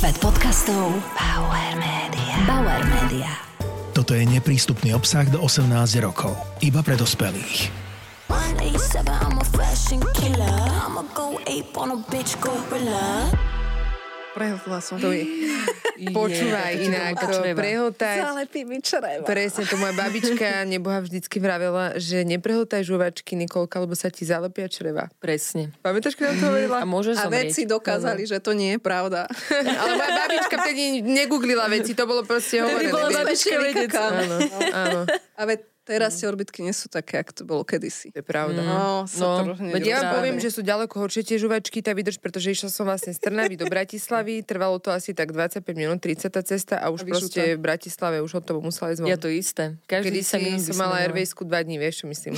Svet podcastov Bauer Media. Bauer Media. Toto je neprístupný obsah do 18 rokov. Iba pre dospelých. 187, I'm a fashion killer. I'ma go ape on a bitch gorilla. Prehltla som. To je. Počúvaj, inak prehotať. Zalepí mi čreva. Presne, to moja babička neboha vždycky vravela, že neprehotaj žuvačky, Nikolka, lebo sa ti zalepia čreva. Presne. Pamätáš, keď nám to hovorila? A môže A zomrieť. vedci dokázali, že to nie je pravda. Ale moja babička vtedy negooglila veci, to bolo proste hovorené. bola vieš. babička vedec. Áno, áno. A teraz tie orbitky nie sú také, ako to bolo kedysi. To je pravda. Veď Ja vám poviem, že sú ďaleko horšie tie žuvačky, tá vydrž, pretože išla som vlastne z Trnavy do Bratislavy, trvalo to asi tak 25 minút, 30 tá cesta a už proste v Bratislave už hotovo musela ísť von. Ja to isté. Každý Kedy sa mi som mala Airwaysku 2 dní, vieš, čo myslím.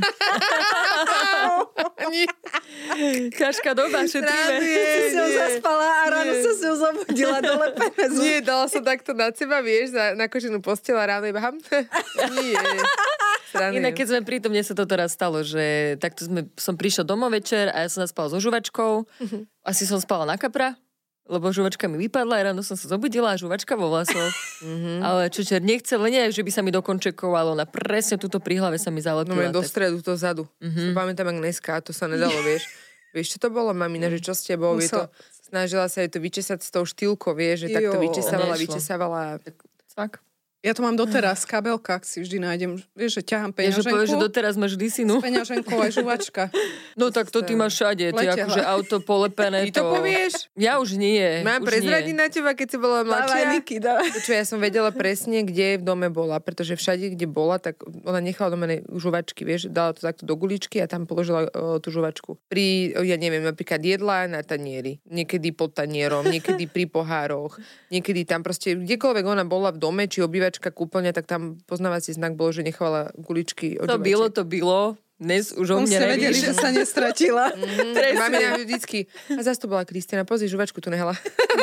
Ťažká doba, šetríme. Si ho zaspala a ráno sa si ho zobudila dolepené zuby. Nie, dala som takto nad seba, vieš, na koženú posteľ a ráno iba Nie. Inak keď sme pri tom, mne sa to teraz stalo, že takto som prišla domov večer a ja som zaspala so žuvačkou. Asi som spala na kapra, lebo žuvačka mi vypadla a ráno som sa zobudila a žuvačka vo vlasoch. Ale čočer nechcel, nie, že by sa mi do končekov, ale ona presne túto pri hlave sa mi zalepila. No do stredu, to zadu. Pamätám, ak dneska, to sa nedalo, vieš. Vieš, čo to bolo, mamina, že čo s tebou? Je to, snažila sa jej to vyčesať s tou štýlkou, vieš, že takto vyčesávala. Fakt. Ja to mám doteraz, kabelka, ak si vždy nájdem. Vieš, že ťahám Ježe, peňaženku. povedz, že doteraz máš disinu. S peňaženkou aj žuvačka. No tak to ty máš všade, ty akože auto polepené. Ty to povieš? Ja už nie. Mám prezradiť na teba, keď si bola mladšia? Dávaj, Niky, dávaj. Čo ja som vedela presne, kde v dome bola, pretože všade, kde bola, tak ona nechala doma žuvačky, vieš, dala to takto do guličky a tam položila tú žuvačku. Ja neviem, napríklad jedla na tanieri, niekedy pod tanierom, niekedy pri pohároch, niekedy tam proste, kdekoľvek ona bola v dome, či obývačka, kúpeľňa, tak tam poznávací znak bolo, že nechávala guličky od žuvačiek. To bylo. Dnes už o On mne ste vedeli, nevíš. že sa nestratila. Mamina vždycky. A zase to bola Kristina, pozri, žuvačku tu nehala.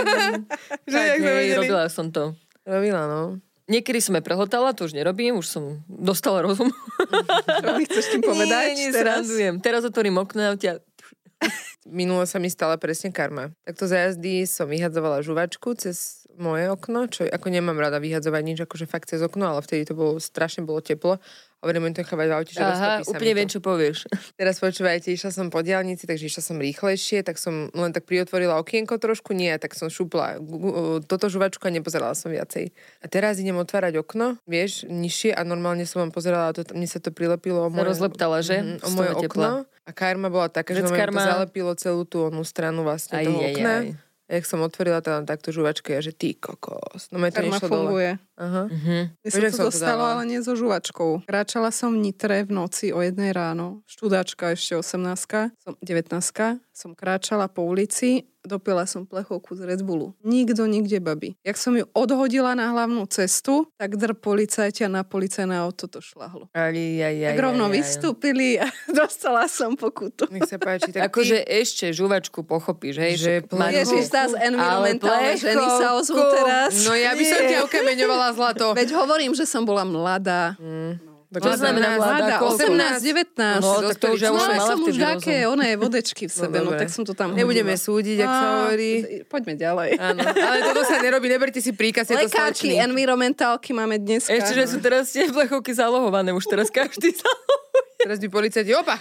Robila som to. Robila, no. Niekedy som je prehotala, to už nerobím, už som dostala rozum. Čo mi chceš tým povedať? Nie, teraz? srandujem. Teraz otvorím okno a ťa... Minulo sa mi stala presne karma. Takto za jazdy som vyhadzovala žuvačku cez moje okno, čo ako nemám rada vyhadzovať nič, akože fakt cez okno, ale vtedy to bolo strašne čeplo. A budem to chovať v aute, že roztopí sa úplne mi viem, to. čo povieš. Teraz počúvajte, išla som po diaľnici, takže išla som rýchlejšie, tak som len tak priotvorila okienko trošku, nie, tak som šupla toto žuvačku a nepozerala som viacej. A teraz idem otvárať okno, vieš, nižšie a normálne som vám pozerala, mne sa to prilepilo o moje, rozleptala, že? o moje okno. A karma bola taká, že to zalepilo celú tú onú stranu vlastne toho okna. A jak som otvorila tam takto žuvačku, ja že ty kokos. No mňa to Karma nešlo funguje. dole. Aha. Mne sa to dostalo, ale nie so žuvačkou. Kráčala som v Nitre v noci o 1 ráno. Študáčka ešte 18, 19. Som kráčala po ulici, dopila som plechovku z Red Bullu. Nikto nikde, babi. Jak som ju odhodila na hlavnú cestu, tak policajti a na policajné auto to šľahlo. Tak rovno vystúpili a dostala som pokutu. Nech sa páči. Tak akože ešte žuvačku pochopíš, hej? Že Ježiš, tá z environmentálne ženy sa ozvú teraz. No ja by som ťa ukameňovala zlato. Veď hovorím, že som bola mladá. To znamená mladá? 18, 19. No, tak to už ja už som mala som už vtedy také vodečky v sebe, no tak som to tam nebudeme hodila. súdiť, ak sa hovorí. Poďme ďalej. Áno, ale toto sa nerobí, neberte si príkaz, je to Lekárky, slečný. environmentálky máme dneska. Ešte, že sú teraz tie plechovky zalohované, už teraz každý zalohuje. Teraz by policajti, opa!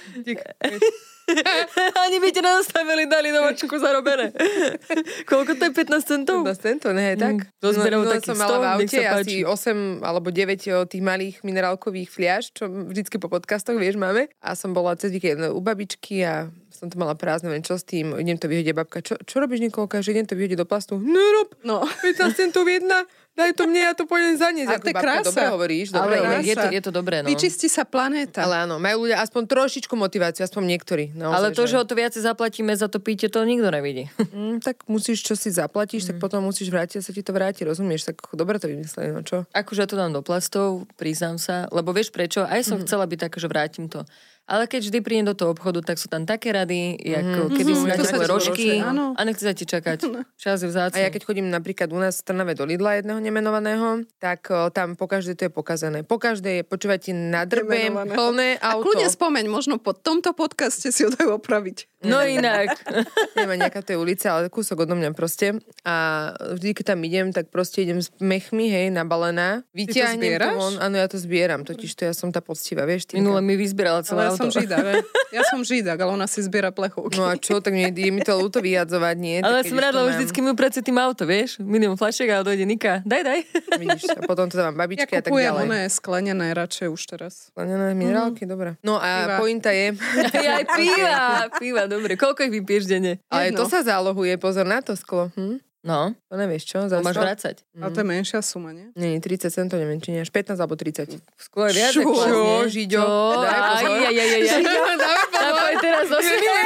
Ani by ti nastavili, dali novačku zarobené. Koľko to je? 15 centov? 15 centov, ne, tak? Dozberov No, takých som mala v 100, nech aute sa asi 8 alebo 9 tých malých minerálkových fliaž, čo vždycky po podcastoch, vieš, máme. A som bola cez víkend u babičky a som to mala prázdne, len čo s tým, idem to vyhodiť, babka, čo robíš, Nikolka, že idem to vyhodiť do plastu? Nerob, No. 15 centov jedna, daj to mne, ja to pôjdem zaniesť. A to je krása. Dobre hovoríš, dobre. Ale krása. je to dobré, no. Vyčistí sa planéta. Ale áno, majú ľudia aspoň trošičku motiváciu, aspoň niektorí. Naozaj, Ale to, že o to viacej zaplatíme za to píte, to nikto nevidí. tak musíš, čo si zaplatíš, tak potom musíš vrátiť a sa ti to vráti, rozumieš? Tak dobre to vymysleli, no čo? Akože ja to dám do plastov, priznám sa, lebo vieš prečo? Aj som chcela byť taká, že vrátim to. Ale keď vždy prídem do toho obchodu, tak sú tam také rady, ako kedy si na teplé rožky a nechce sa ti čakať. Čas je vzácny. A ja keď chodím napríklad u nás v Trnave do Lidla jedného nemenovaného, tak tam po každej to je pokazané. Po každej, počúvajte, nadrbem plné auto. A kľudne spomeň, možno po tomto podcaste si ho dajú opraviť. No inak. Neviem, nejaká tej ulice, ale kúsok odo mňa proste. A vždy, keď tam idem, tak proste idem s mechmi, hej, nabalená. Vyťahnem to von. Áno, ja to zbieram, totiž to ja som tá poctivá, vieš. Minule mi vyzbierala celé auto. Ja som židák, ale ona si zbiera plechovky. No a čo, tak je mi to ľúto vyjadzovať, nie? Ale som rada, lebo vždycky mi uprace tým auto, vieš? Minimum fľašek a dojde Nika. Daj. Vidíš, a potom to dávam babičke a tak ďalej. Ja kupujem sklenené radšej už teraz. Sklenené minerálky, dobré. No a pointa je... Aj piva, dobre. Koľko ich vypiješ denne? Ale to sa zálohuje, pozor na to sklo. No. To nevieš, čo? To máš vracať. Ale to je menšia suma, nie? Nie, 30 centov, neviem, či nie, až 15 alebo 30. Skôr viac. Čo, Žiďo? Daj pozor. Dávaj teraz do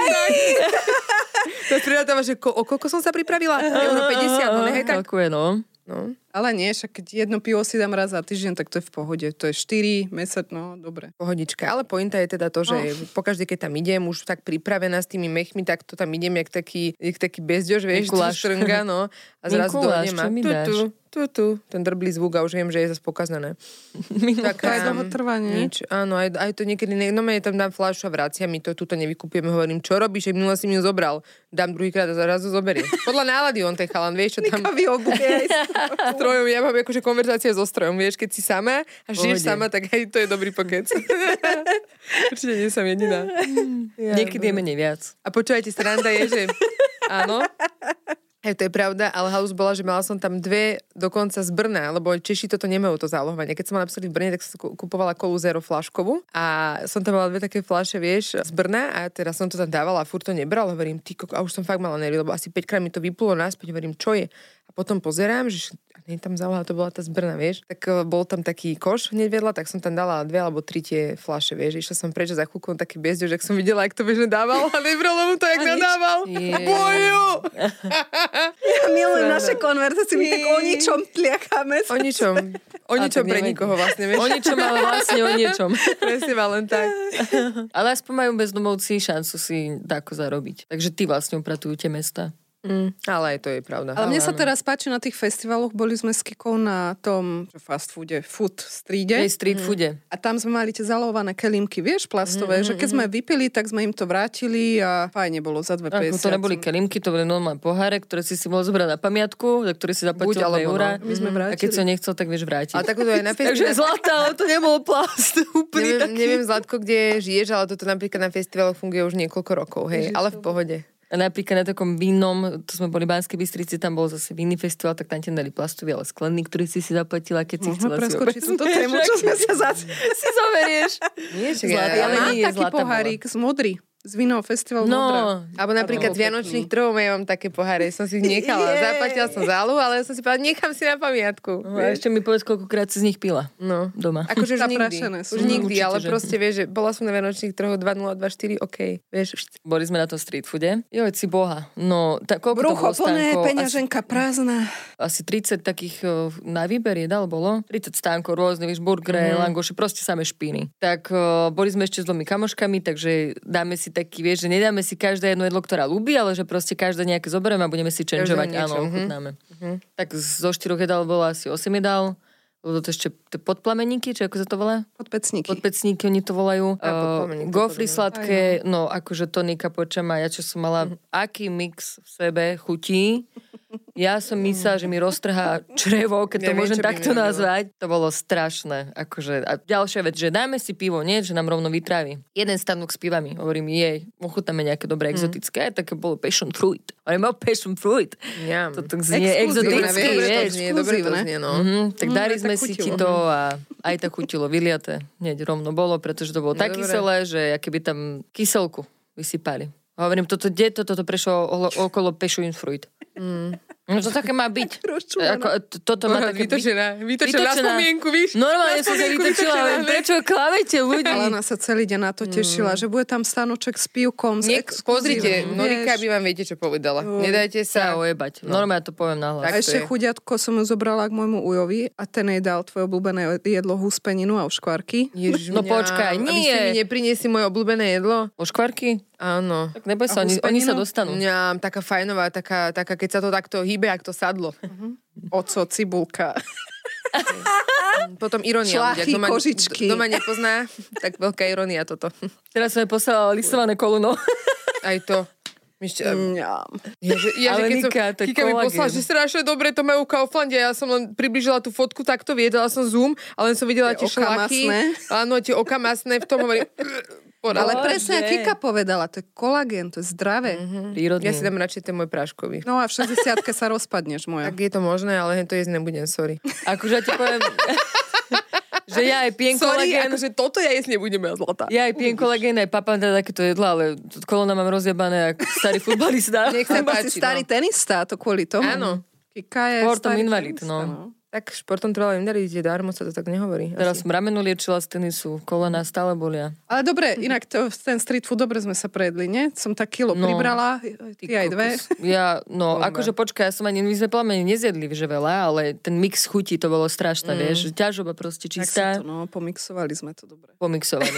To pridáva, že o koľko som sa pripravila? Euro 50, no nehaj tak. Takú je, no. Ale nie, však keď jedno pivo si dám raz za týždeň, tak to je v pohode. To je 4 mesiac, no dobre. Pohodička, ale pointa je teda to, že pokaždé, keď tam idem, už tak pripravená s tými mechmi, tak to tam idem jak taký bezďož, vieš, štrnga, no. A zrazu dojdem a ten drblý zvuk a už viem, že je zase pokazané. Tak aj dlho trvá, nie? Nič, áno, aj to niekedy, no tam dám fľašu a vracia mi to, tuto nevykupujeme, hovorím, čo robíš, minule si mi ju zobral, dám druhýkrát a zrazu zoberie. Podľa nálady on ten chalan, vieš, čo tam... Strojom, ja mám akože konverzácia so strojom, vieš, keď si sama a žiješ sama, tak aj to je dobrý pokec. Určite nie som jediná. Niekedy je menej viac. A počúvajte, sranda je, že áno, to je pravda, ale halus bola, že mala som tam 2 dokonca z Brna, lebo Češi toto nemajú to zálohovanie. Keď som mala napríklad v Brne, tak som kupovala kolu Zero flaškovú a som tam mala 2 také fľaše, vieš, z Brna a teraz som to tam dávala a furt to nebral, hovorím, a už som fakt mala nervy, lebo asi 5 krát mi to vyplulo naspäť, hovorím, čo je? A potom pozerám, že nie tam záloha, to bola tá z Brna, vieš. Tak bol tam taký koš hneď vedľa, tak som tam dala 2 alebo 3 tie fľaše, vieš. Išla som preč a za chvíľku taký bezďož, ak som videla, jak to bežne dával a nebralo mu to, jak nadával. Boju! Ja milujem naše konverzácie, my tak o ničom tliacháme. O ničom pre nikoho vlastne, vieš. O ničom, ale vlastne o niečom. Presne, len tak. Ale aspoň majú bezdomovci šancu si tako zarobiť. Takže ty vlastne upratujú tie mesta. Ale aj to je pravda. Ale mne sa teraz páči na tých festivaloch, boli sme s Kikou na tom fast foode, food streete. Street foode. A tam sme mali tie zalohované kelímky, vieš, plastové, že keď sme vypili, tak sme im to vrátili a fajne bolo za 2,50. To neboli kelímky, to boli normálne poháre, ktoré si mohol zobrať na pamiatku, za ktoré si zaplatil 2 eurá. My sme vrátili. A keď si ho nechcel, tak vieš vrátiť. A takto aj na festivale. Takže zlatá, ale to nebol plast. Úplný taký. Neviem, Zlatko, kde žiješ, ale toto napríklad na festivaloch funguje už niekoľko rokov, hej, ale v pohode. A napríklad na takom vinnom, to sme boli v Banskej Bystrici, tam bol zase vinný festival, tak tam ti dali plastový, ale sklený, ktorý si zaplatila, keď si chcela si preskočiť túto tému, čo sme sa si zoberieš. Nie, zlatý, ale nie je taký pohárik z modrý. Z vinného festivalu Modrá. Alebo napríklad z Vianočných trhov ja mám také poháre. Som si ich nechala. Zaplatila som zálohu, ale som si povedala, nechám si na pamiatku. A ešte mi povedz, koľkokrát si z nich pila. No. Doma. Akože už nikdy, ale proste vieš, že bola som na Vianočných trhoch 2024, okej. Vieš. Boli sme na tom street foode. Joj, si boha. No, koľko brucho to bolo plné, peňaženka prázdna. Asi 30 takých na výber jedál bolo. 30 stánkov rôzne, vieš, burgery, langoše, proste samé špíny. Tak boli sme ešte s 2 kamoškami, takže dáme si taký, vieš, že nedáme si každé jedno jedlo, ktorá ľúbi, ale že proste každé nejaké zoberieme a budeme si changeovať. Áno, ochutnáme. Tak zo 4 jedál bolo asi 8 jedál. Bolo to ešte podplameníky, či ako sa to volá? Podpecníky oni to volajú. Gofry sladké, no akože tonika počama, ja čo som mala, aký mix v sebe chutí. Ja som myslela, že mi roztrhá črevo, keď to môžem takto nazvať. To bolo strašné. Akože, a ďalšia vec, že dáme si pivo, nie? Že nám rovno vytrávi. Jeden stanok s pivami. Hovorím, ochutnáme nejaké dobré exotické. Také bolo passion fruit. Hovorím, passion fruit. Toto znie exotické, vieš. Tak dali sme si ti to a aj tak chutilo vyliate. Hneď rovno bolo, pretože to bolo tak kyselé, že aké by tam kyselku vysypali. Hovorím, toto prešlo okolo passion fruit. No to také má byť. Toto má také vytočená na spomienku, víš? Normálne som sa vytočila, prečo klamete ľudí? Ale ona sa celý deň na to tešila, že bude tam stanoček s pivkom. Pozrite, Norika by vám viete, čo povedala. Nedajte sa ojebať. Normálne to poviem nahlas. A ešte chuďatko som ju zobrala k môjmu ujovi a ten jej dal tvoje obľúbené jedlo, húspeninu a oškvarky. No počkaj, nie. Aby si mi nepriniesli moje obľúbené jedlo? Oškvarky? Áno. Tak neboj sa, oni sa dostanú. Mňam, taká fajnová, taká, keď sa to takto hýbe, ak to sadlo. Oco, cibulka. Potom ironia. Šlachy, kožičky. Kto ma nepozná, tak veľká ironia toto. Teraz som jej poslala listované koluno. Aj to. Ale Nika, to je Kika mi poslala, že strašne dobre to majú v Kauflande. Ja som len približila tú fotku, takto viedala som zoom, ale len som videla tie šlachy. Áno, tie oka masné, v tom hovorím... Ale presne, Kika povedala, to je kolagén, to je zdravé. Ja si dám radšej ten môj práškový. No a v 60-ke sa rozpadneš, moja. Tak je to možné, ale to jesť nebudem, sorry. Akože ja ti poviem... že ja aj pijem kolagén. Akože toto ja jesť nebudem, ja zlatá. Ja aj pijem kolagén, aj papám teda takéto jedla, ale kolona mám rozjebané ako starý futbalista. Nech sa páči, starý tenista, to kvôli tomu. Áno. Kika je športom invalid, tenista, no. Tak športom trvalo invalid, darmo sa to tak nehovorí. Teraz som rameno liečila z tenisu, kolena stále bolia. Ale dobre, inak ten street food, dobre sme sa prejedli, nie? Som tak kilo pribrala, ty aj dve. Ja, akože počkaj, ja som ani, my sme plamene nezjedli, že veľa, ale ten mix chutí, to bolo strašné, vieš, ťažoba proste čistá. Tak to, pomixovali sme to dobre. Pomixovali.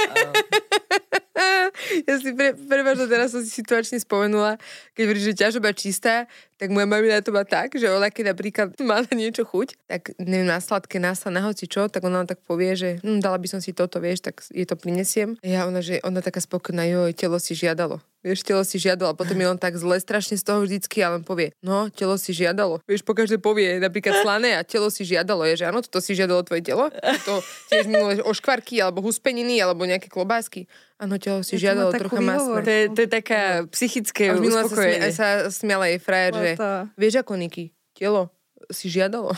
Ja si prepáč, teraz som si situačne spomenula, keď hovoríš, že ťažoba čistá, tak moja mamina to má tak, že ona keď napríklad má na niečo chuť, tak neviem, na sladké, na hoci čo, tak ona tak povie, že dala by som si toto, vieš, tak je to prinesiem. A ona taká spokojná, telo si žiadalo. Vieš, telo si žiadalo. A potom je on tak zle strašne z toho vždycky, ale on povie, telo si žiadalo. Vieš, pokaždé povie napríklad slané a telo si žiadalo. Je, že áno, toto si žiadalo tvoje telo. To tiež minulé oškvarky, alebo huspeniny, alebo nejaké klobásky. Áno, telo si žiadalo trocha masné. To je taká psychické uspokojenie. Sa smiala jej frajer, že vieš ako, Niky, telo si žiadalo.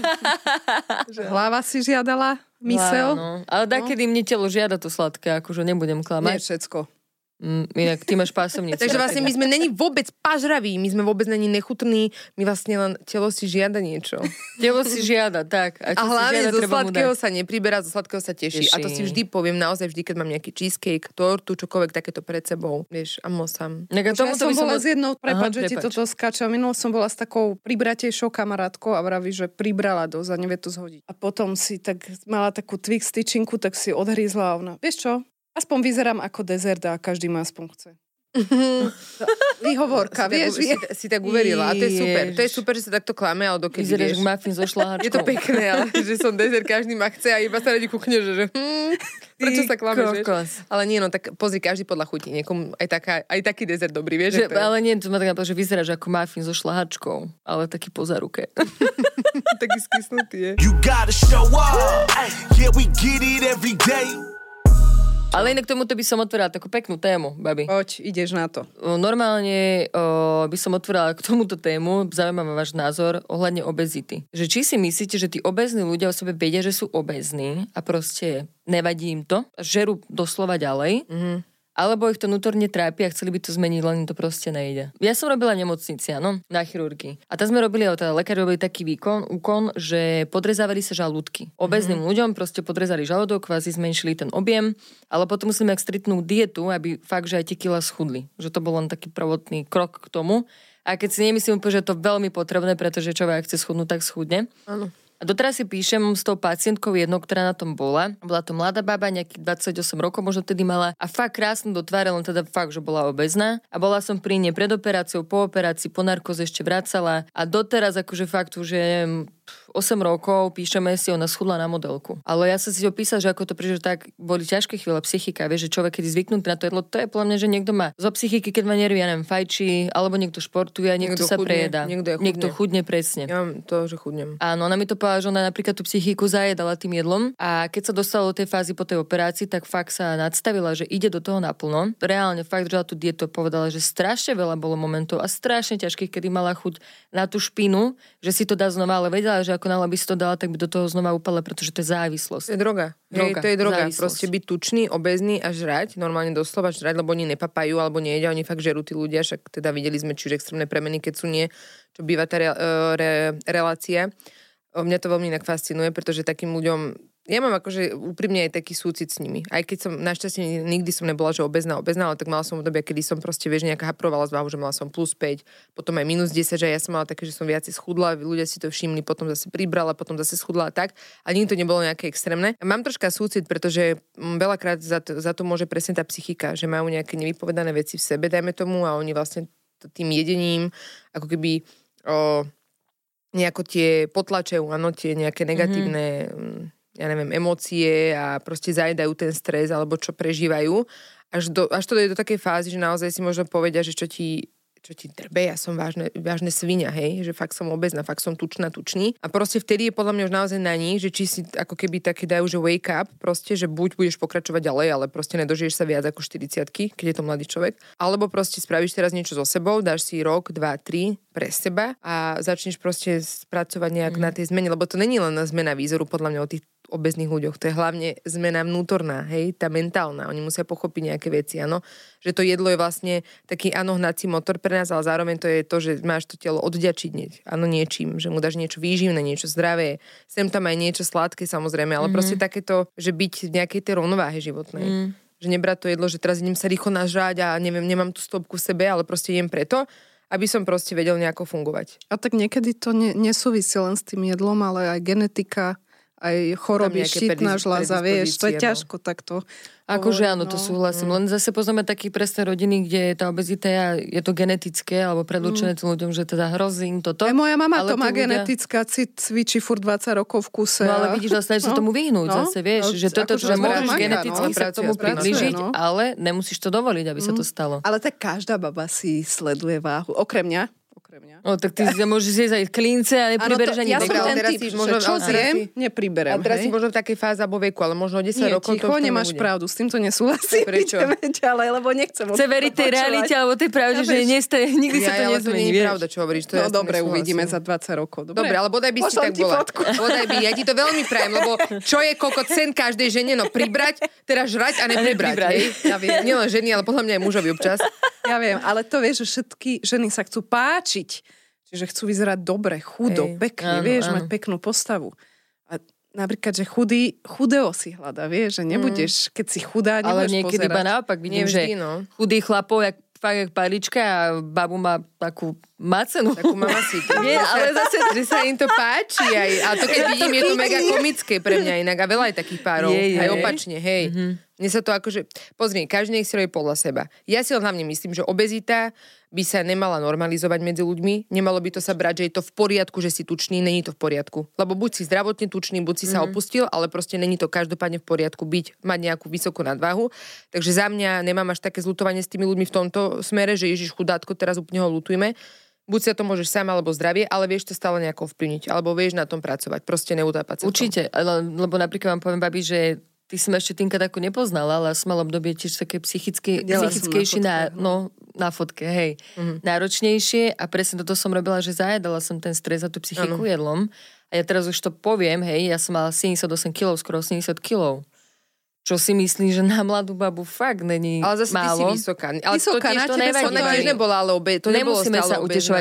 Hlava si žiadala, mysel. Ale kedy mne telo žiada to sladké, akože nebudem klamať. Nie všetko. Inak ty máš pásomnicu. Takže vlastne my sme není vôbec pažraví, my sme vôbec není nechutní, my vlastne len telo si žiada niečo. Telo si žiada, tak. A hlavne zo sladkého sa nepriberá, zo sladkého sa teší. A to si vždy poviem, naozaj vždy, keď mám nejaký cheesecake, tortu, čokoľvek takéto pred sebou. Vieš, a mosam. Ja som bola s jednou, prepáč, že ti toto skáča. Minul som bola s takou pribratejšou kamarátkou a vraví, že pribrala dosť a nevie to zhodiť. A potom si tak mala takú Twix tyčinku, tak si odhrízla a ona, vieš čo? Aspoň vyzerám ako dezert a každý ma aspoň chce. Výhovorka, vieš? Si tak uverila a to je super. To je super, že sa takto klame, ale dokedy vyzeráš vieš. Muffin so šláhačkou. Je to pekné, ale že som dezert, každý ma chce a iba sa radi kuchne, že prečo sa klameš, vieš? Ale nie, tak pozri, každý podľa chutí. Niekomu aj taký dezert dobrý, vieš? Ale nie, to ma tak napadlo, že vyzeráš ako muffin so šláhačkou, ale taký po záruke. Taký skysnutý je. You gotta show up. Yeah, we get it every day. Ale inak k tomuto by som otvorila takú peknú tému, babi. Poď, ideš na to. Normálne by som otvorila k tomuto tému, zaujímavý váš názor ohľadne obezity. Že či si myslíte, že tí obezní ľudia o sebe vedia, že sú obezní a proste nevadí im to, žerú doslova ďalej, alebo ich to vnútorne trápi a chceli by to zmeniť, len to proste nejde. Ja som robila v nemocnici, áno, na chirurgii. A tam sme robili, lekári robili taký úkon, že podrezávali sa žalúdky. Obezným ľuďom proste podrezali žalúdok, kvázi zmenšili ten objem, ale potom musíme mať striktnú dietu, aby fakt, že aj tie kilá schudli. Že to bol len taký prvotný krok k tomu. A keď si nemyslím úplne, že je to veľmi potrebné, pretože človek chce schudnúť, tak schudne. Áno. A doteraz si píšem s tou pacientkou jednou, ktorá na tom bola. Bola to mladá baba, nejakých 28 rokov možno tedy mala a fakt krásno do tváre, len teda fakt, že bola obezná. A bola som pri nej pred operáciou, po operácii, po narkóze ešte vracala a doteraz akože fakt už je 8 rokov, píšeme si, ona schudla na modelku. Ale ja som si opísal, že ako to príde, že tak boli ťažké chvíle psychika, vieš, že človek, keď je zvyknutý na to jedlo, to je podľa mňa, že niekto má zo psychiky, keď má nervy, ja neviem, fajčí, alebo niekto športuje, niekto sa prejedá. Niekto chudne, presne. Ja mám to, že chudnem. Áno, ona mi to povedala, že ona napríklad tú psychiku zajedala tým jedlom a keď sa dostala do tej fázy po tej operácii, tak fakt sa nadstavila, že ide do toho naplno. Reálne fakt, že tú dietu povedala, že strašne veľa bolo momentov a strašne ťažkých, kedy mala chuť na tú špinu, že si to dá znova, ale vedela, že ako náhle by si to dala, tak by do toho znova upala, pretože to je závislosť. To je droga. To je droga. Proste byť tučný, obezný a žrať, normálne doslova žrať, lebo oni nepapajú alebo nejedia, oni fakt žerú tí ľudia, však teda videli sme či už extrémne premeny, keď sú nie čo býva tá relácia. Mňa to veľmi inak fascinuje, pretože takým ľuďom, ja mám akože úprimne aj taký súcit s nimi. Aj keď som, našťastie nikdy som nebola, že obezná, ale tak mala som obdobie, kedy som proste, vieš, nejaká haprovala z váhu, že mala som plus 5, potom aj minus 10, že ja som mala také, že som viac schudla, ľudia si to všimli, potom zase pribrala, potom zase schudla a tak. A nikdy to nebolo nejaké extrémne. A mám troška súcit, pretože veľakrát za to môže presne tá psychika, že majú nejaké nevypovedané veci v sebe, dajme tomu, a oni vlastne tým jedením ako keby nejako tie potlačajú, áno, tie nejaké negatívne ja neviem, emócie a proste zajedajú ten stres alebo čo prežívajú. Až to je do takej fázy, že naozaj si možno povedia, že čo ti drbe, ja som vážne svinia, hej, že fakt som obezná, fakt som tučný. A proste vtedy je podľa mňa už naozaj na nich, že či si ako keby také dajú, že wake up, proste, že buď budeš pokračovať ďalej, ale proste nedožiješ sa viac ako 40-ky, keď je to mladý človek, alebo proste spravíš teraz niečo so sebou, dáš si rok, 2, 3 pre seba a začneš proste spracovať nejak na tej zmene, lebo to není len zmena výzoru, podľa mňa o tých obezných ľuďoch. To je hlavne zmena vnútorná, hej, tá mentálna. Oni musia pochopiť nejaké veci, áno. Že to jedlo je vlastne taký, áno, hnací motor pre nás, ale zároveň to je to, že máš to telo odďačiť, áno, niečím, že mu dáš niečo výživné, niečo zdravé. Sem tam aj niečo sladké, samozrejme, ale proste takéto, že byť v nejakej tej rovnováhe životnej. Že nebrať to jedlo, že teraz idem sa rýchlo nažrať a neviem, nemám tú stopku v sebe, ale proste jem preto, aby som proste vedel nejako fungovať. A tak niekedy to nesúvisí len s tým jedlom, ale aj genetika, aj choroby, štítna žľaza, vieš, to je ťažko takto. Akože áno, to súhlasím. Len zase poznáme také presné rodiny, kde tá obezita je to genetické, alebo predurčené tým ľuďom, že teda hrozí im toto. Aj moja mama to má genetická, cvičí furt 20 rokov v kuse. No ale vidíš, vlastne sa tomu vyhnúť zase, vieš, že toto, že môžeš geneticky sa k tomu priblížiť, ale nemusíš to dovoliť, aby sa to stalo. Ale tak každá baba si sleduje váhu, okrem mňa. No tak ty môžeš zjesť aj klínce a nepribereš ani ja som ten typ, že čo zjem, nepriberem. A teraz si možno v takej fáze alebo veku, ale možno 10 rokov to už nemáš pravdu, s týmto nesúhlasím. Prečo? Ďalej, lebo nechcem. Chce veriť tej realite, alebo tej pravde, že nikdy sa to nezmení. To nie je pravda, čo hovoríš. No dobre, uvidíme za 20 rokov. Dobre, ale bodaj by si tak bola. Bodaj by, ja ti to veľmi prajem, lebo čo je kokot sen každej žene, no pribrať, teraz žrať a nepribrať. Nielen ženy, ale podľa mňa aj mužovi občas. Ja viem, ale to vieš, že všetky ženy sa chcú páčiť. Čiže chcú vyzerať dobre, chudo, pekne, vieš, mať peknú postavu. A napríklad, že chudého si hľada, vieš, že nebudeš, keď si chudá, nebudeš ale niekedy pozerať. iba naopak vidím, že chudý chlapov, jak palička a babu má takú macenú. Takú mamasitu. Nie, ale zase, že sa im to páči. A to keď vidím, je to mega komické pre mňa inak. A veľa je takých párov. Aj opačne, hej. Mne sa to akože... Pozri, každý nech si robí podľa seba. Ja si hlavne myslím, že obezita by sa nemala normalizovať medzi ľuďmi. Nemalo by to sa brať, že je to v poriadku, že si tučný, není to v poriadku. Lebo buď si zdravotne tučný, buď si sa opustil, ale proste není to každopádne v poriadku mať nejakú vysokú nadváhu. Takže za mňa nemám až také zľutovanie s tými ľuďmi v tomto smere, že Ježiš chudátko, teraz úplne ho ľutujme. Buď sa to môžeš sám, alebo zdravie, ale vieš to stále nejako vplyvniť, alebo vieš na tom pracovať, proste neutápať sa. Určite, lebo napríklad vám poviem, babi, že ty si ma ešte Tinka takú nepoznala, ale som mal obdobie tiež také psychickejšie na fotke, hej. Náročnejšie a presne toto som robila, že zajedala som ten stres a tú psychiku jedlom. A ja teraz už to poviem, hej, ja som mala 78 kg, skoro 80 kg. Čo si myslím, že na mladú babu fakt není málo. Ale zase ty si vysoká. Ale vysoká, to nevadí. Ona tiež nebola, ale to nebolo nemusíme stále sa utešovať.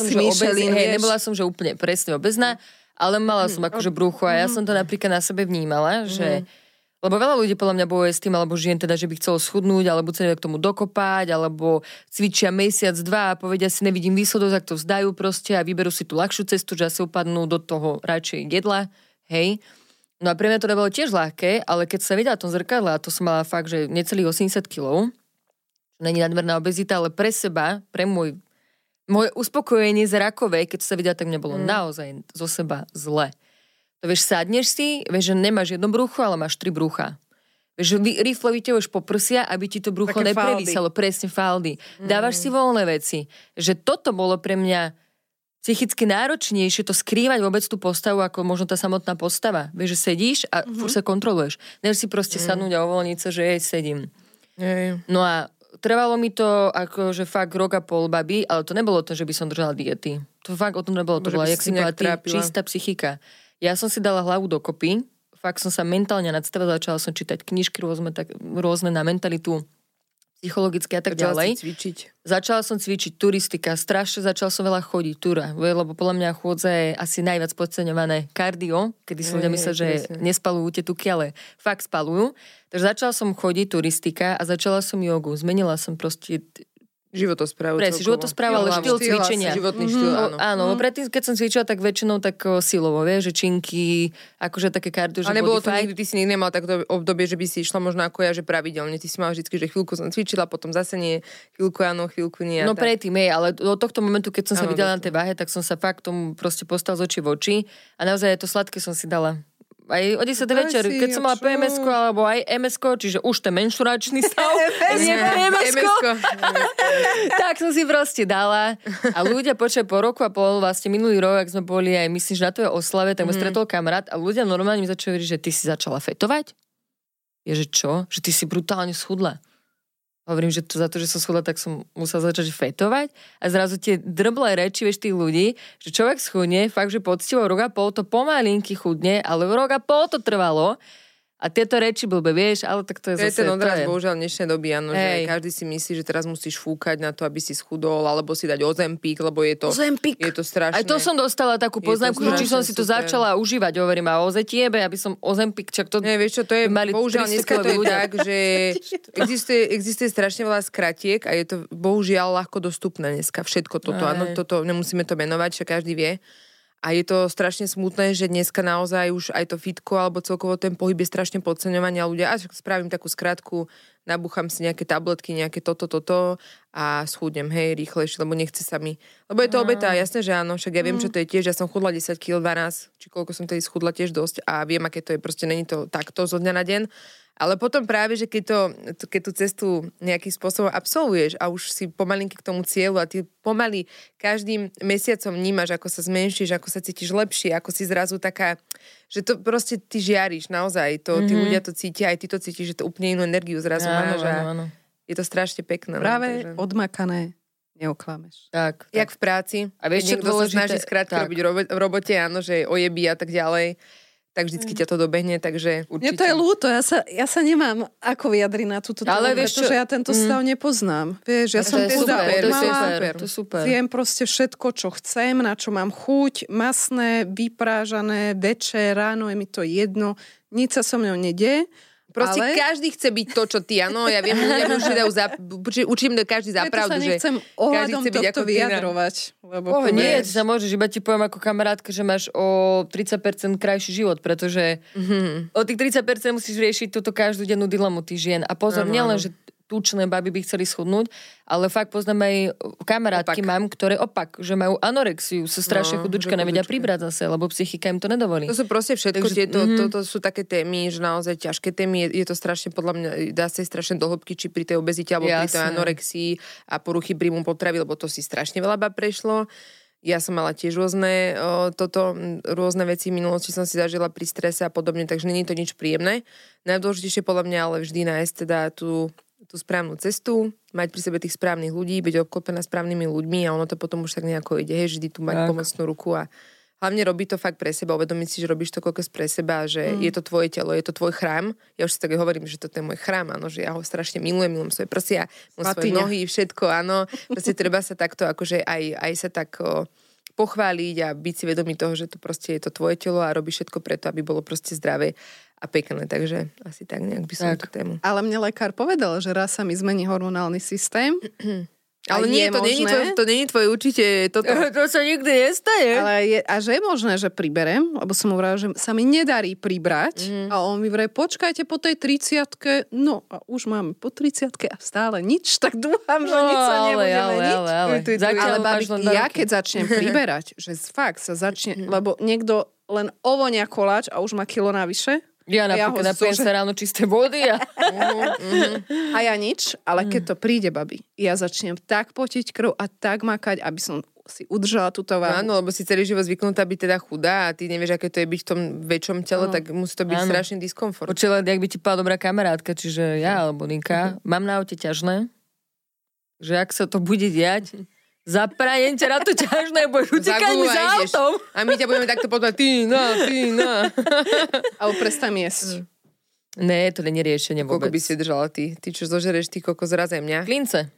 Nebola som, že úplne presne obezná, ale mala som akože brucho a ja som to napríklad na sebe vnímala, že lebo veľa ľudí podľa mňa bojuje s tým, alebo žien teda, že by chcelo schudnúť, alebo sa nevie k tomu dokopať, alebo cvičia mesiac, 2 a povedia si, nevidím výsledok, tak to vzdajú proste a vyberú si tú ľahšiu cestu, že asi upadnú do toho radšej jedla, hej. No a pre mňa to nebolo tiež ľahké, ale keď sa videla v tom zrkadle, a to som mala fakt, že necelých 80 kg, čo není nadmerná obezita, ale pre seba, pre moje uspokojenie zrakové, keď sa videla, tak mne bolo naozaj zo seba zle. To vieš, sadneš si, vieš, že nemáš jedno brucho, ale máš 3 brucha. Vieš, rýchlo vyťahuješ po prsia, aby ti to brucho neprevísalo, presne faldy. Dávaš si voľné veci. Že toto bolo pre mňa psychicky náročnejšie to skrývať vôbec tú postavu, ako možno tá samotná postava. Vieš, že sedíš a furt sa kontroluješ. Než si proste sadnúť a uvoľniť sa, že sedím. No a trvalo mi to akože fakt rok a pol, babi, ale to nebolo to, že by som držala diety. To fakt o tom nebolo. To bola, jak si povedala, čistá psychika. Ja som si dala hlavu dokopy, fakt som sa mentálne nadstavila, začala som čítať knižky rôzne na mentalitu, psychologicky a tak ďalej. Začala som cvičiť turistika, strašne začala som veľa chodiť, lebo podľa mňa chôdza je asi najviac podceňované kardio, kedy si ľudia myslia, že nespalujú tie tuky, ale fakt spalujú. Takže začala som chodiť turistika a začala som jogu. Zmenila som proste životosprávu. Presne, životospráva, ale štýl cvičenia. Životný štýl, áno. Áno, predtým, keď som cvičila, tak väčšinou tak silovo, vieš, že činky, akože také kardio, že a nebolo to nikdy, ty si nikdy nemal takto obdobie, že by si išla možno ako ja, že pravidelne. Ty si mal vždycky, že chvíľku som cvičila, potom zase nie, chvíľku áno, chvíľku nie. No predtým, ale do tohto momentu, keď som sa vydala na tej váhe, tak som sa fakt tomu proste postal z očí v oči a naozaj to sladké som si dala. Aj o 10 večer, keď som mala PMS-ko alebo aj MS-ko, čiže už ten menšturačný stav, nie PMS-ko, tak som si proste dala. A ľudia počas po roku a pol, vlastne minulý rok, ak sme boli aj, myslím, že na tvojej oslave, tak ma stretol kamarát a ľudia normálne mi začali hovoriť, že ty si začala fetovať? Je, že čo? Že ty si brutálne schudla. Hovorím, že to za to, že som schudla, tak som musela začať fetovať a zrazu tie drblé reči, vieš, tých ľudí, že človek schudne, fakt, že poctivo rok a pol to pomalinky chudne, ale rok a pol to trvalo a tieto reči blbe, vieš, ale tak to je zase... To je ten odraz, bohužiaľ, dnešnej doby, áno, že každý si myslí, že teraz musíš fúkať na to, aby si schudol, alebo si dať Ozempik, lebo je to strašné. Aj to som dostala takú poznámku, že či som si to začala užívať, hovorím, a ozetiebe, aby som Ozempik, čak to... Nie, vieš čo, to je, bohužiaľ, dneska to je tak, že existuje strašne veľa skratiek a je to bohužiaľ ľahko dostupné dneska, všetko toto, áno, toto nemusíme to menovať, že každý vie. A je to strašne smutné, že dneska naozaj už aj to fitko alebo celkovo ten pohyb je strašne podceňovaný a ľudia, spravím takú skratku, nabúcham si nejaké tabletky, nejaké toto a schudnem, rýchlejšie, lebo nechce sa mi. Lebo je to obeta, jasné, že áno, však ja viem, čo to je tiež, ja som chudla 10 kg, 12, či koľko som tedy schudla tiež dosť a viem, aké to je, proste není to takto zo dňa na deň. Ale potom práve, že keď tú cestu nejakým spôsobom absolvuješ a už si pomalinky k tomu cieľu a ty pomaly každým mesiacom vnímaš, ako sa zmenšíš, ako sa cítiš lepšie, ako si zrazu taká, že to proste ty žiariš naozaj, tí ľudia to cítia, aj ty to cítiš, že to úplne inú energiu zrazu máš a je to strašne pekné. Práve odmakané neoklameš. Tak. Jak v práci. A vieš, niekto sa snaží skrátke robiť v robote, áno, že ojebí a tak ďalej. Tak vždycky ťa to dobehne, takže určite. Mne to je ľúto, ja sa nemám ako vyjadriť na túto tému, pretože ja tento stav nepoznám. Vieš, ja som chudá od mala, viem proste všetko, čo chcem, na čo mám chuť, masné, vyprážané, večer, ráno, je mi to jedno, nič sa so mnou nedie. Proste každý chce byť to, čo ty, áno, ja viem, učím každý za pravdu, že nechcem ohľadom tohto vyjadrovať. Lebo nie, ty sa môžeš, iba ti poviem ako kamarátka, že máš o 30% krajší život, pretože o tých 30% musíš riešiť túto každú dennú dilemu tých žien. A pozor, nielen, že tučné baby by chceli schudnúť, ale fakt poznám aj kamarátky mám, ktoré že majú anorexiu, sú strašne chudučka, nevedia pribrať zase, lebo psychika im to nedovolí. To sú proste všetko, toto sú také témy, že naozaj ťažké témy, je to strašne, podľa mňa, dá sa strašne do hĺbky, či pri tej obezite, alebo pri tej anorexii a poruchy príjmu potravy, lebo to si strašne veľa bab prešlo. Ja som mala tiež rôzne veci v minulosti som si zažila pri strese a podobne, takže nie je to nič príjemné. Najdôležitejšie podľa mňa ale vždy nájsť teda tú správnu cestu, mať pri sebe tých správnych ľudí, byť obklopená správnymi ľuďmi a ono to potom už tak nejako ide, vždy tu mať pomocnú ruku a hlavne robiť to fakt pre seba, uvedomiť si, že robíš to koľko pre seba, že je to tvoje telo, je to tvoj chrám. Ja už si tak hovorím, že to je môj chrám, áno, že ja ho strašne milujem svoje prsia, svoje nohy, všetko, áno. Proste treba sa takto akože aj sa tak pochváliť a byť si vedomý toho, že to proste je to tvoje telo a robíš všetko preto, aby bolo proste zdravé a pekné, takže asi tak nejak by som tú tému. Ale mne lekár povedal, že raz sa mi zmení hormonálny systém. Ale nie, to nie je tvoje určite toto. To sa nikdy nestane. A že je možné, že priberem, lebo som mu vravil, že sa mi nedarí pribrať. A on mi vraví, počkajte po tej 30-ke, no a už máme po 30-ke a stále nič, tak dúfam, že nič sa nebude meniť. Ale babi, ja keď začnem priberať, že fakt sa začne, lebo niekto len ovonia koláč a už má kilo navyše. Ja napríklad napijem sa ráno čisté vody a ja nič, ale keď to príde, babi, ja začnem tak potiť krv a tak makať, aby som si udržala túto váhu. Áno, lebo si celý život zvyknutá byť teda chudá a ty nevieš, aké to je byť v tom väčšom tele, tak musí to byť strašný diskomfort. Počula, jak by ti povedala dobrá kamarátka, čiže ja alebo Ninka, mám na aute ťažné, že ak sa to bude diať, zaprajem ťa na to ťažné, budeš utekať mi za autom. A my ťa budeme takto povedať, ty na. Alebo prestaň jesť. Ne, to není riešenie vôbec. Koľko by si držala ty? Ty, čo zožereš, ty kokos razaj mňa? Klince.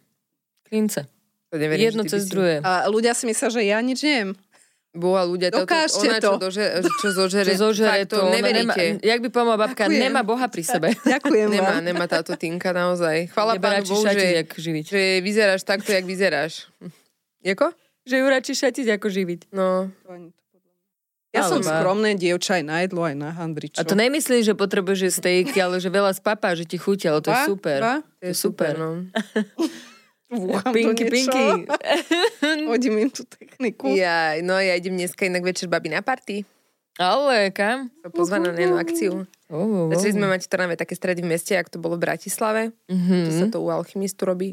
To neverím, jedno cez druhé. A ľudia si myslia, že ja nič neviem. Boha, ľudia, dokážte ona, to. Čo zožere, fakt, to neveríte. Jak by povedala babka, Ďakujem. nemá Boha pri sebe. Ďakujem vám. Nemá táto Tinka naozaj. Chvála Pánu Bohu, živiť. že vyzeráš takto, jak vyzeráš. Jako? Že ju radšej šatiť, ako živiť. No. Ja som skromné dievča aj na jedlo, aj na handričo. A to nemyslím, že potrebuješ stejky, ale že veľa spapá, že ti chutia, ale to je super. To je super, no. Pinky. Hodím im tú techniku. Ja idem dneska inak večer babi na party. Ale kam? Pozvaná na jednu akciu. Začali sme mať v Trnave také stredy v meste, ako to bolo v Bratislave. To sa to u Alchymistu robí.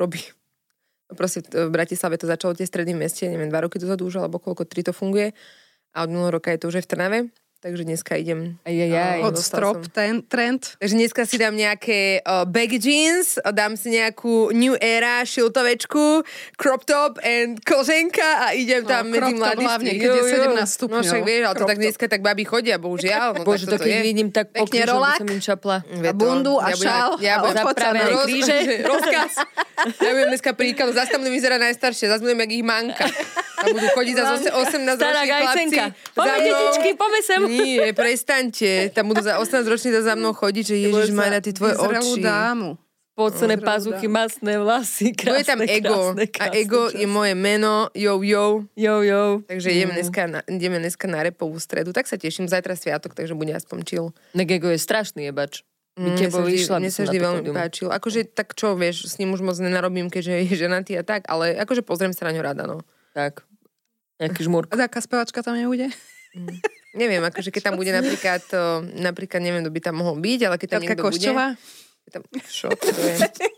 Proste v Bratislave to začalo tie stredy v meste, neviem, 2 roky dozadu už, alebo koľko 3 to funguje. A od minulého roka je to už aj v Trnave. Takže dneska idem... Od strop, trend. Takže dneska si dám nejaké baggy jeans, dám si nejakú new era šiltovečku, crop top and koženka a idem tam medzi mladiství. Hlavne, keď je 17 stupňov. No však vieš, ale to tak dneska tak babi chodia, bohužiaľ. No, Bože, to keď vidím, tak pekne rolák som im čapla. a bundu a šál ja budem zapravené kríže. Rozkaz. Ja budem dneska príklad, zase tam budú vyzerať najstaršie, zase budem jak ich manka. Tam budú chodiť za 18-roční chlapci. Poďme, detičky, poďme sem. Nie, prestaňte. Tam budú za 18-roční za mnou chodiť, že Ježišmarja, ty tvoje oči. Dámu. Pocené pazuchy, masné vlasy, krásne, bude tam ego. Krásne, a ego je moje meno. Jo. Takže ideme dneska na repovú stredu. Tak sa teším. Zajtra sviatok, takže bude aspoň chill. Nek ego je strašný jebač. Mne sa vždy veľmi páčil. Akože tak čo, vieš, s ním už moc nenarobím, keďže je ženatý a tak, ale akože pozriem sa na ňo rada, no. Tak. Nejaký žmúrk. A taká spevačka tam nebude? Neviem, akože keď tam bude napríklad, neviem, kto by tam mohol byť, ale keď tam niekto Koščová? bude... Čo to je?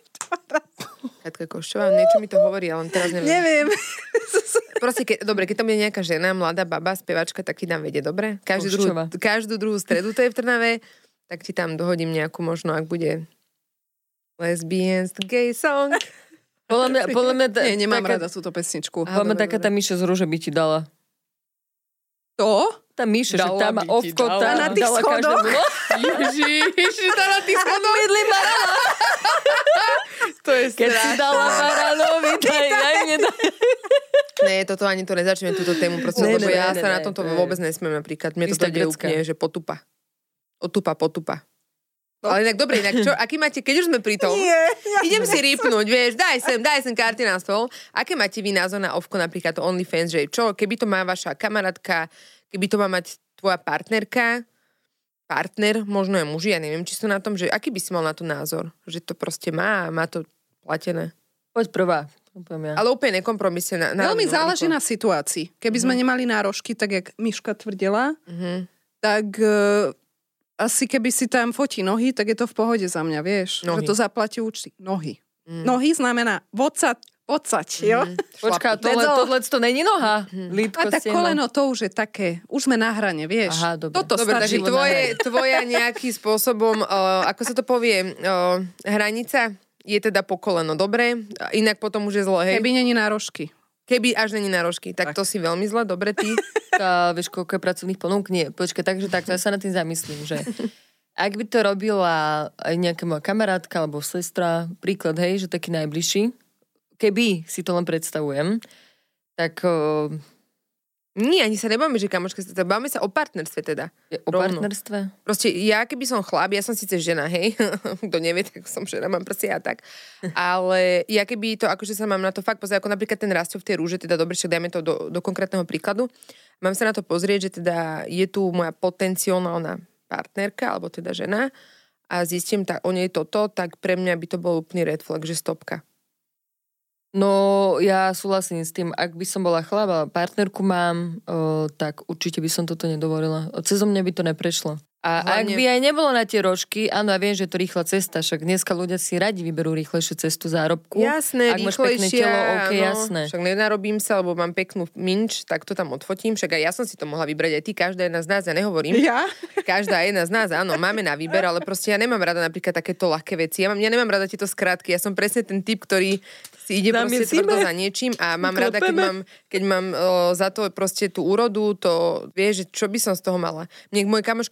Katka Koščová? Niečo mi to hovorí, ale teraz neviem. Neviem. Proste, keď tam bude nejaká žena, mladá baba, spevačka, tak ti tam vedie, dobre? Každú druhú stredu to je v Trnave, tak ti tam dohodím nejakú možno, ak bude lesbians, gay song. Podľa mňa nemám rada túto pesničku. Podľa mňa taká tá Míša z Rúže by ti dala. To? Tá Míša, že tá má ovko, tá na tých dala schodoch. Ježiš, tá na tých schodoch. Mydli barana. To je Keď si dala baranovi, daj mne daj. Nie, toto ani to nezačneme, túto tému, proste, lebo ja sa na tomto vôbec nesmiem napríklad. Mne to je úplne, že potupa. Potupa. No. Ale inak dobre, čo, aký máte, keď už sme pri tom, idem si rýpnuť, vieš, daj sem karty na stôl. Aké máte vy názor na ovko, napríklad to OnlyFans, že čo, keby to má vaša kamarátka, keby to má mať tvoja partnerka, partner, možno je muži, ja neviem, či sú na tom, že aký by si mal na to názor? Že to proste má to platené. Poď prvá. Ja. Ale úplne nekompromisne. Veľmi záleží na situácii. Keby sme nemali nárožky, tak jak Miška tvrdila, tak... Asi keby si tam fotí nohy, tak je to v pohode za mňa, vieš. Nohy. Že to zaplatí účty. Nohy. Nohy znamená vocať, jo? Počká, tohle to není noha. A tak koleno to už je také, už sme na hrane, vieš. Aha, dobre. Toto dobre, stačí. Tvoja nejakým spôsobom, ako sa to povie, hranica je teda po koleno, dobre? Inak potom už je zle, hej? Keby není nárožky. Keby až není na rožky, tak to si veľmi zle, dobre ty. A vieš, koľko je pracovných ponúk? Nie, počkaj, takže takto, ja sa nad tým zamyslím, že ak by to robila aj nejaká moja kamarátka alebo sestra, príklad, hej, že taký najbližší, keby si to len predstavujem, tak... Nie, ani sa nebáme, že kamoška, báme sa o partnerstve teda. O partnerstve? Proste ja, keby som chlap, ja som síce žena, hej, kto nevie, tak som žena, mám proste ja tak. Ale ja keby to, akože sa mám na to fakt pozrieť, ako napríklad ten Rastio v tej rúže, teda dobre, však dajme to do konkrétneho príkladu, mám sa na to pozrieť, že teda je tu moja potenciálna partnerka, alebo teda žena a zistím o nej toto, tak pre mňa by to bol úplný red flag, že stopka. No, ja súhlasím s tým, ak by som bola chlap a partnerku mám, tak určite by som toto nedovolila. Cezo mňa by to neprešlo. A hlavne... ak by aj nebolo na tie rožky, áno, ja viem, že je to rýchla cesta, však dneska ľudia si radi vyberú rýchlejšiu cestu zárobku. Jasné, ak máš pekné telo, jasné. Však nenarobím sa, lebo mám peknú minč, tak to tam odfotím. Však aj ja som si to mohla vybrať, aj ty, každá jedna z nás, ja nehovorím. Ja? Každá jedna z nás, áno, máme na výber, ale proste ja nemám rada napríklad takéto ľahké veci. Ja nemám rada tieto skratky, ja som presne ten typ, ktorý si ide proste tvrdo za niečím a mám rada, keď mám za to proste tú úrodu, to vieš, že čo by som z toho mala. Mne moje kamošky furt hovoria,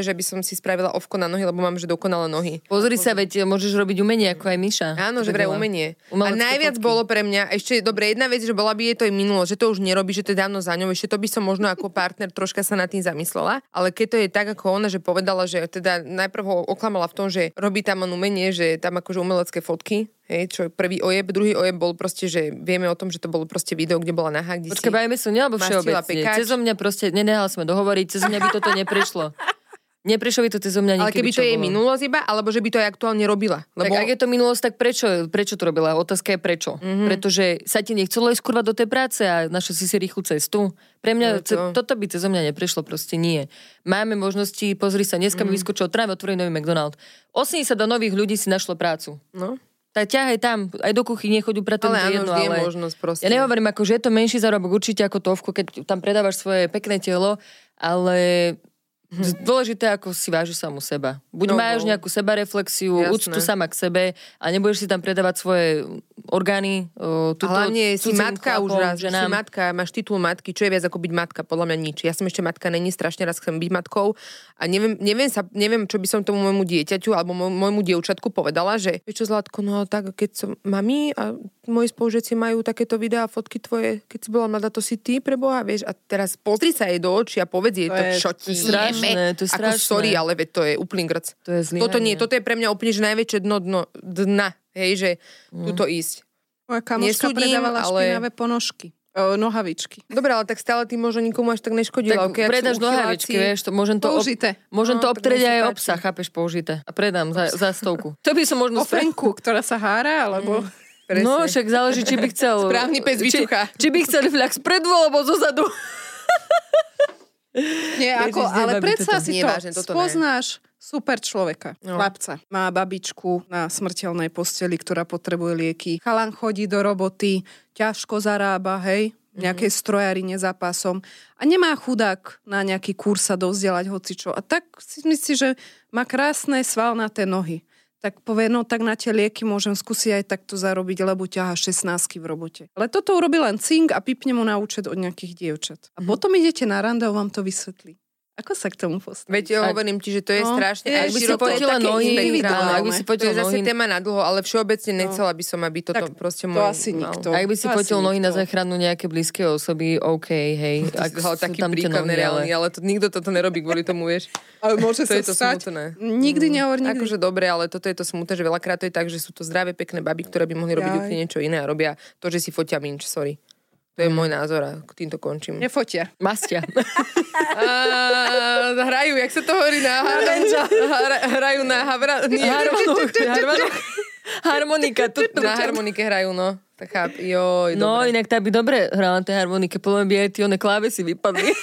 že by som si spravila ovko na nohy, lebo mám že dokonalé nohy. Pozri sa, veď môžeš robiť umenie ako aj Miša. Áno, že vraj umenie. Umelecké A najviac fotky. bolo pre mňa, ešte dobre, jedna vec, že bola by jej to aj minulo, že to už nerobí, že to je dávno za ňou, ešte to by som možno ako partner troška sa nad tým zamyslela, ale keď to je tak, ako ona, že povedala, že teda najprv ho oklamala v tom, že robí tam umenie, že tam akože umelecké fotky, hej, čo je prvý ojeb, druhý ojeb bol proste, že vieme o tom, že to bolo proste video, kde bola nahá, kde Počkaj, bavíme sa alebo všeobecne. Cezo mňa proste, nenehala sme dohovoriť, cezo mňa by toto neprešlo. Neprešlo by to cezo mňa ale niekedy, keby to je minulosť iba, alebo že by to aj aktuálne robila. Lebo... Tak ak je to minulosť, tak prečo to robila? Otázka je prečo. Pretože sa ti nechcelo ísť kurva do tej práce a našla si rýchlu cestu. Pre mňa toto by cezo mňa neprešlo, proste nie. Máme možnosti, pozri sa, dneska mi vyskočil tráve, otvorí nový McDonald. 80 nových ľudí si našlo prácu. No. Tak ťahaj tam, aj do kuchyne choď upratať, ale áno, jedno, vždy je možnosť proste. Ja nehovorím, ako, že je to menší zárobok určite ako tovku, keď tam predávaš svoje pekné telo, ale dôležité, ako si vážiš samu seba. Buď máš nejakú sebareflexiu, úctu sama k sebe a nebudeš si tam predávať svoje orgány. A hlavne si matka chlapom, už raz, si ženám. matka, máš titul matky, čo je viac ako byť matka, podľa mňa nič. Ja som ešte matka, není strašne raz chcem byť matkou a neviem, čo by som tomu môjmu dieťaťu alebo môjmu dievčatku povedala, že vieš čo, Zlatko, no tak keď som mami a moji spolužiaci majú takéto videá, fotky tvoje, keď si bola mladá, to si ty pre Boha, vieš, a teraz pozri sa jej do očí a povedz jej to, čo ti strašné, to je strašné. Ako sorry, ale veď to je úplný grc. To je zlyhanie. Toto je pre mňa úplne že najväčšie dna, hej, že tuto ísť. Moja kamoška predávala špinavé ponožky. Nohavičky. Dobre, ale tak stále ty možno nikomu až tak neškodila. Tak predáš nohavičky, vieš, môžem to obtrieť aj obsah, chápeš, použité. A predám za 100. To by som možno... Ofenku, ktorá sa hára, alebo... No, však záleží, či by chcel... Správny pes vyčuchá. Či by chcel fľak spredu, alebo zozadu. Nie, ale predsa si to spoznáš super človeka, chlapca. Má babičku na smrteľnej posteli, ktorá potrebuje lieky. Chalan chodí do roboty, ťažko zarába, hej, nejakej strojarine za pásom a nemá chudák na nejaký kurz sa dovzdelať hocičo. A tak si myslí, že má krásne svalnaté nohy. Tak povie, no tak na tie lieky môžem skúsiť aj takto zarobiť, lebo ťaha 16 v robote. Ale toto urobí len cink a pipne mu na účet od nejakých dievčat. A potom idete na rande a vám to vysvetlí. Ako sa k tomu postavíš? Veď hovorím ti, že to je strašne... Ak by si potila nohy, to je zase téma na dlho, ale všeobecne nechcela by som, aby toto proste to asi nikto. Ak by si potil nohy na záchranu nejaké blízke osoby, OK, hej. Ak taký príklad nereálny, ale nikto toto nerobí kvôli tomu, vieš. Ale môže sa to stať. Smutné. Nikdy nehovor nikdy. Akože dobre, ale toto je to smutné, že veľakrát to je tak, že sú to zdravé, pekné baby, ktoré by mohli robiť úplne niečo iné a robia to, že si fotia minč, sorry. To je môj názor a týmto končím. Nefotia. Mastia. Hrajú, jak sa to hovorí na hrajú na harmonika. Na harmonike hrajú, no. Tak cháp, joj, no, dobre. inak tá by dobre hrala na tej harmonike, podľa mňa by aj tie klávesy vypadli.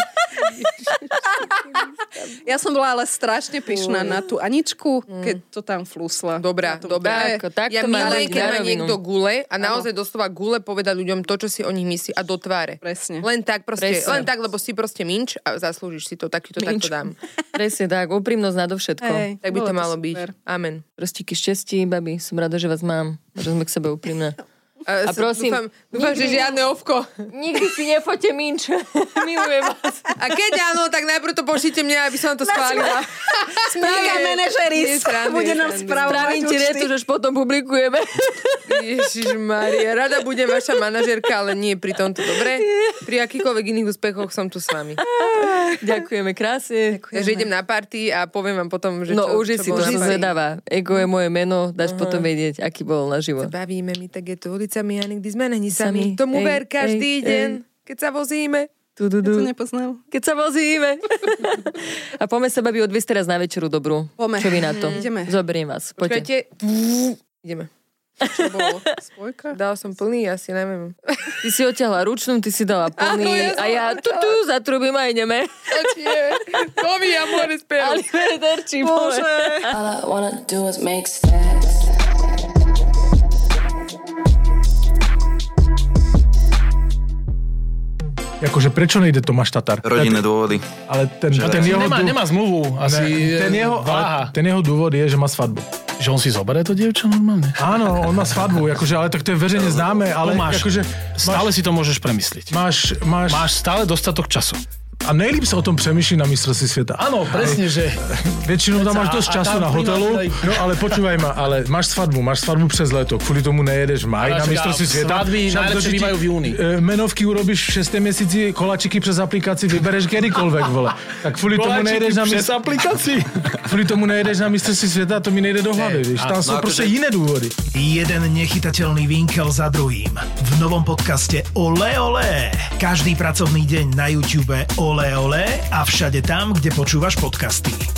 Ja som bola ale strašne pyšná na tú Aničku, keď to tam flusla. Dobrá. Ja milujem, keď má niekto gule a naozaj doslova gule povedať ľuďom to, čo si o nich myslí a do tváre. Presne. Len tak proste, len tak, lebo si proste minč a zaslúžiš si to, tak ti to takto dám. Presne tak, úprimnosť nadovšetko. Tak by to malo byť. Amen. Prostíky šťastí, babi, som rada, že vás mám, že sme k sebe úprimné. A prosím, dúfam, že žiadne ovko. Nikdy si nefote minč. Milujem vás. A keď áno, tak najprv to pošlite mne, aby som to schválila. Správka manažeris. Bude nám spravovať účty. Retuž, až potom publikujeme. Ježišmaria, rada budem vaša manažérka, ale nie pri tomto, dobre? Pri akýkoľvek iných úspechoch som tu s vami. Ďakujeme krásne. Takže idem na party a poviem vám potom, že no, už si to zvedáva. Ego je moje meno, dáš potom vedieť, aký bol na život. Bavíme mi, tak je to ulicami a nikdy sme není sami. Tomu ver každý deň, keď sa vozíme. Ja to nepoznal. Keď sa vozíme. A poďme sa, babi, odviesť teraz na večeru dobrú. Čo vy na to? Ideme. Zoberiem vás. Poďte. Ideme. Čo bolo? Spojka? Dala som plný, asi neviem. Ty si odtiahla ručnú, ty si dala plný. A ja zatrubím a ideme. Komi, amore, spievam. Arrivederci, Bože. All I wanna do is make stacks. Akože prečo nejde Tomáš Tatar? Rodinné dôvody. Ale ten jeho nemá zmluvu. Asi ten jeho dôvod je, že má svadbu. Že on si zoberie to dievča normálne? Áno, on má svadbu, akože, ale tak to je verejne známe, ale Tomáš, akože... stále si to môžeš premysliť. Máš stále dostatok času. A nejlíp sa o tom přemýšlí na mistrovství sveta. Áno, presne, že... Väčšinou tam máš dosť času na hotelu, no ale počúvaj ma, ale máš svadbu přes leto, kvôli tomu nejedeš v máji na mistrovství sveta. Svadby najlepšie bývajú v júni. Menovky urobíš v 6. mesiaci, koláčiky přes aplikácii vybereš kedykoľvek, vole. Tak kvôli tomu nejedeš na přes aplikácii? Kvôli tomu nejedeš na mistrovství sveta, to mi nejde do hlavy, víš. Tam sú proste iné dôvody. Jeden nechytateľný vinkel za druhým. V novom podcaste Olé Olé. Každý pracovný deň na YouTube Olé Olé a všade tam, kde počúvaš podcasty.